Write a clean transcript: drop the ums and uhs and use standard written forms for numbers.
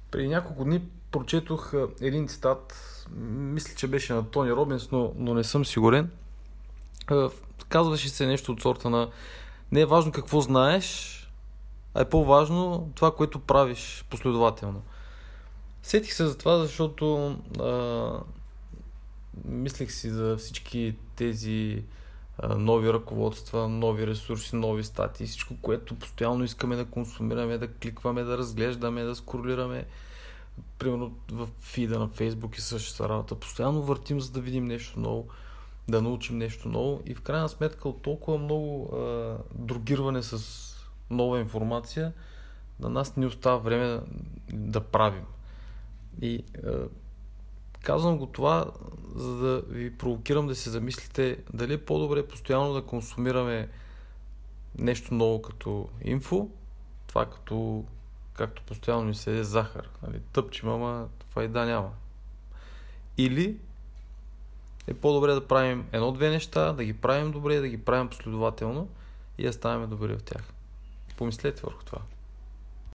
Преди няколко дни прочетох един цитат, мисля, че беше на Тони Робинс, но не съм сигурен. Казваше се нещо от сорта на: не е важно какво знаеш, а е по-важно това, което правиш последователно. Сетих се за това, защото мислех си за всички тези нови ръководства, нови ресурси, нови статии, всичко, което постоянно искаме да консумираме, да кликваме, да разглеждаме, да скролираме. Примерно в фида на Фейсбук и същата работа. Постоянно въртим, за да видим нещо ново, да научим нещо ново, и в крайна сметка от толкова много другирване с нова информация, на нас не остава време да правим. И казвам го това, за да ви провокирам да се замислите дали е по-добре постоянно да консумираме нещо ново като инфо, това както постоянно ни се е захар. Нали? Тъпчем, ама файда няма. Или е по-добре да правим едно-две неща, да ги правим добре, да ги правим последователно и да ставаме добри в тях. Помислете върху това.